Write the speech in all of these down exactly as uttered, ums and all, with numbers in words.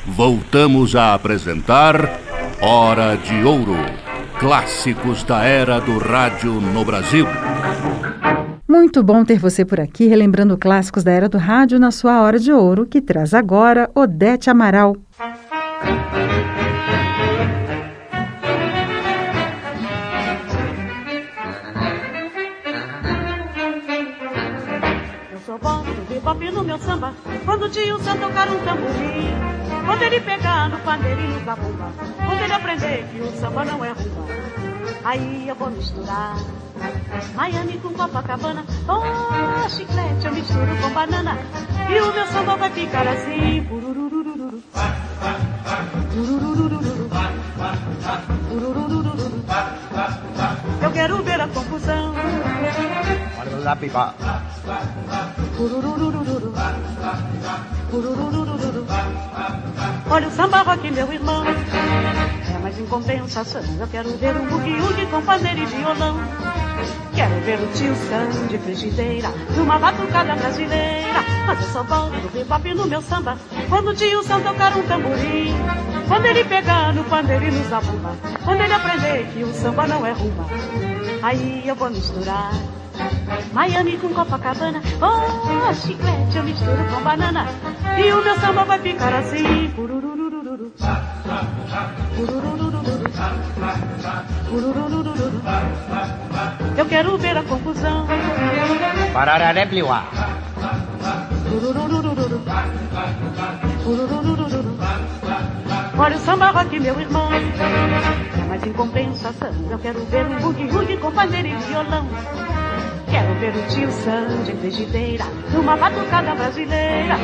voltamos a apresentar Hora de Ouro, clássicos da era do rádio no Brasil. Muito bom ter você por aqui, relembrando clássicos da era do rádio na sua Hora de Ouro, que traz agora Odete Amaral. Eu sou bom do bebop no meu samba, quando o tio Sam tocar um tamborim, quando ele pegar no pandeirinho da bomba, quando ele aprender que o samba não é rumba, aí eu vou misturar Miami com Copacabana, oh, chiclete eu misturo com banana, e o meu samba vai ficar assim, purururururu, purururururu, purururururu. Eu quero ver a confusão. Olha o pipa. Purururururu, purururururu. Olha o samba rock, meu irmão. É, mas em compensação eu quero ver um bugue-ugue com pandeiro e violão. Quero ver o tio Sam de frigideira numa batucada brasileira. Mas eu só volto do bebop no meu samba quando o tio Sam tocar um tamborim, quando ele pegar no pandeiro e no zabumba, quando ele aprender que o samba não é rumba, aí eu vou misturar Miami com Copacabana, oh, chiclete eu misturo com banana, e o meu samba vai ficar assim, purururururu, purururururu, purururururu. Eu quero ver a confusão. Parararebliwa. Purururururu, purururururu. Olha o samba rock, meu irmão. Mas em compensação eu quero ver um bugue-ugue com pandeiro e violão. Quero ver o tio Sam de frigideira numa batucada brasileira.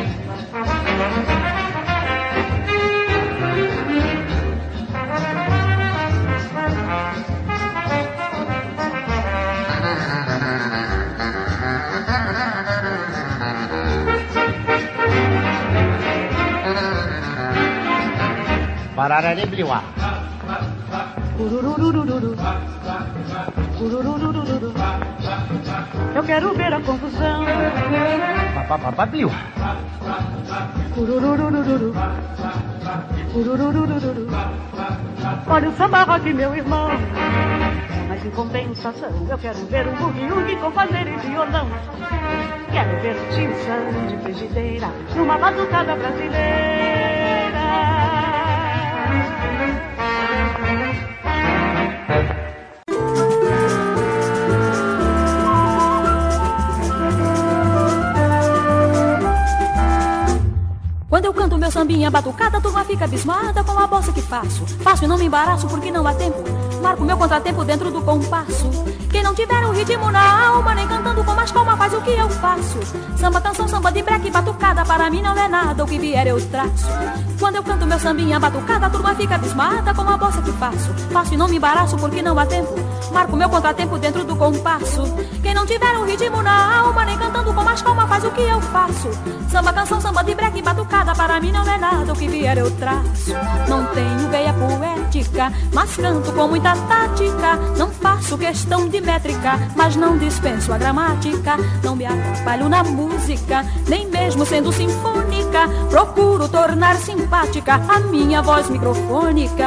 Parararebliwa. Purururururu, purururururu. Eu quero ver a confusão. Papapapabliwa. Purururururu, purururururu. Olha o samba rock, meu irmão. Mas em compensação eu quero ver um bugue-ugue com pandeiro e violão. Quero ver o tio Sam de frigideira numa batucada brasileira. Quando eu canto meu sambinha batucada, a turma fica abismada com a bolsa que faço. Faço e não me embaraço porque não há tempo. Marco meu contratempo dentro do compasso. Quem não tiver o ritmo na alma, nem cantando com mais calma, faz o que eu faço. Samba, canção, samba de breque, batucada, para mim não é nada, o que vier eu traço. Quando eu canto meu sambinha batucada, a turma fica abismada com a bolsa que faço. Faço e não me embaraço porque não há tempo. Marco meu contratempo dentro do compasso. Quem não tiver o ritmo na alma, nem cantando com mais calma, faz o que eu faço. Samba, canção, samba de breque, batucada, para mim não é nada, o que vier eu traço. Não tenho veia poética, mas canto com muita tática. Não faço questão de métrica, mas não dispenso a gramática. Não me atrapalho na música, nem mesmo sendo sinfônica. Procuro tornar simpática a minha voz microfônica.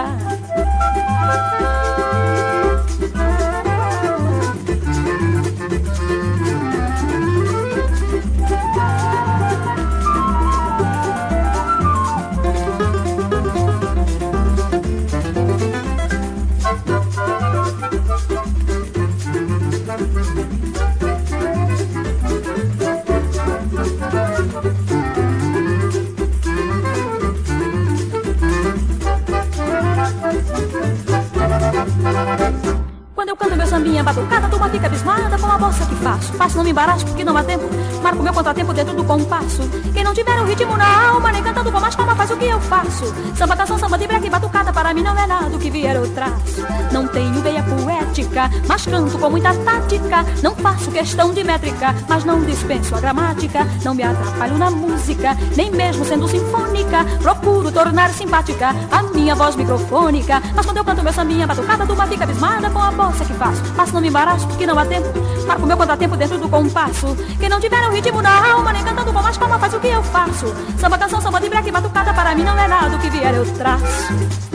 Sambinha batucada, a turma fica abismada com a bolsa que faço. Faço, não me embaraço porque não há tempo. Marco meu contratempo dentro do compasso. Quem não tiver o ritmo na alma, nem cantando com mais calma, faz o que eu faço. Samba, canção, samba de breque, batucada, para mim não é nada, o que vier eu traço. Não tenho veia poética, prática, mas canto com muita tática. Não faço questão de métrica, mas não dispenso a gramática. Não me atrapalho na música, nem mesmo sendo sinfônica. Procuro tornar simpática a minha voz microfônica. Mas quando eu canto meu sambinha, batucada, a turma fica abismada com a bossa que faço. Faço, não me embaraço, porque não há tempo. Marco meu contratempo dentro do compasso. Quem não tiver o ritmo na alma, nem cantando com mais calma, faz o que eu faço. Samba, canção, samba de break, batucada, para mim não é nada, o que vier eu traço.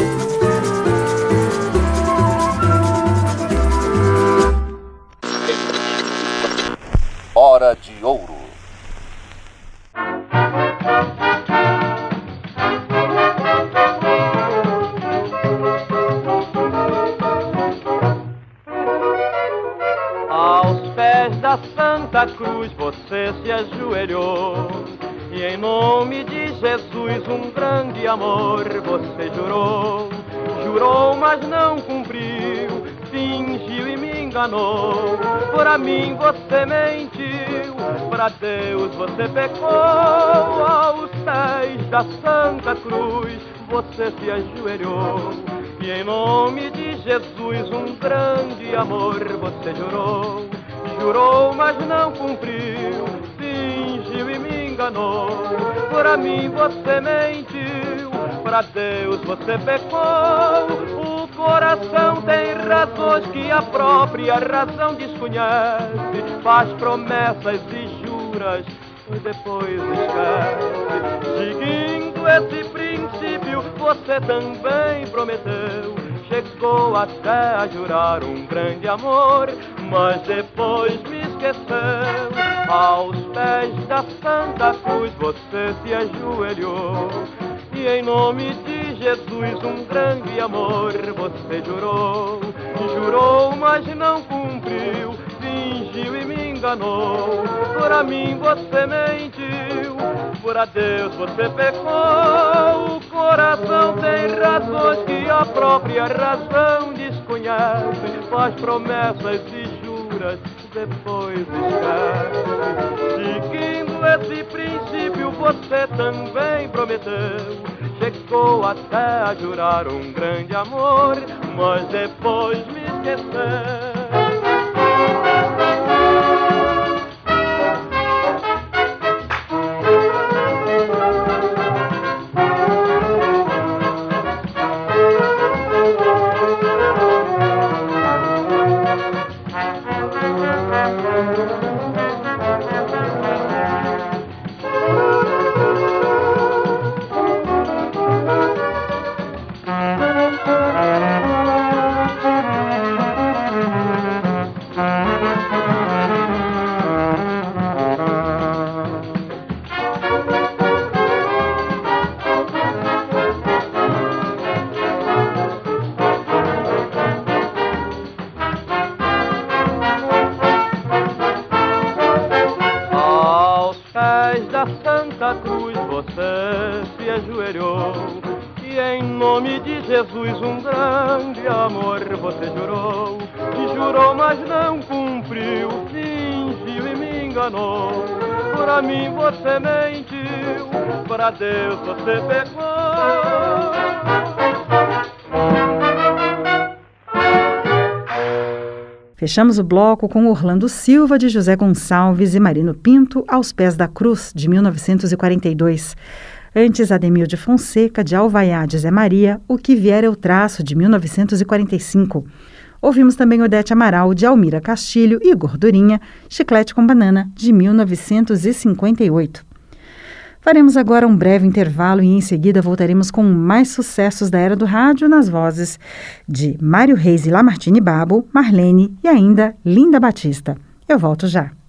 Hora de Ouro. Aos pés da Santa Cruz você se ajoelhou, e em nome de Jesus um grande amor você jurou. Jurou, mas não cumpriu, fingiu e me enganou. Para mim você mentiu, para Deus você pecou. Aos pés da Santa Cruz você se ajoelhou, e em nome de Jesus um grande amor você jurou. Jurou, mas não cumpriu, fingiu e me enganou. Para mim você mentiu, para Deus você pecou. O coração tem razões que a própria razão desconhece. Faz promessas e juras, depois esquece. Seguindo esse princípio, você também prometeu. Chegou até a jurar um grande amor, mas depois me esqueceu. Aos pés da Santa Cruz você se ajoelhou, e em nome de Jesus um grande amor você jurou. Jurou, mas não cumpriu, fingiu e me enganou. Para mim você mentiu, para Deus você pecou. O coração tem razões que a própria razão desconhece. Faz promessas e juras, depois esquece. Seguindo esse princípio você também prometeu. Chegou até a jurar um grande amor, mas depois me esqueceu. Santa Cruz você se ajoelhou, e em nome de Jesus um grande amor você jurou. E jurou, mas não cumpriu, fingiu e me enganou. Para mim você mentiu, para Deus você pecou. Fechamos o bloco com Orlando Silva, de José Gonçalves, e Marino Pinto, Aos Pés da Cruz, de mil novecentos e quarenta e dois. Antes, Ademir de Fonseca, de Alvaiá de Zé Maria, O Que Vier Eu Traço, de mil novecentos e quarenta e cinco. Ouvimos também Odete Amaral, de Almira Castilho, e Gordurinha, Chiclete com Banana, de mil novecentos e cinquenta e oito. Faremos agora um breve intervalo e em seguida voltaremos com mais sucessos da Era do Rádio nas vozes de Mário Reis e Lamartine Babo, Marlene e ainda Linda Batista. Eu volto já.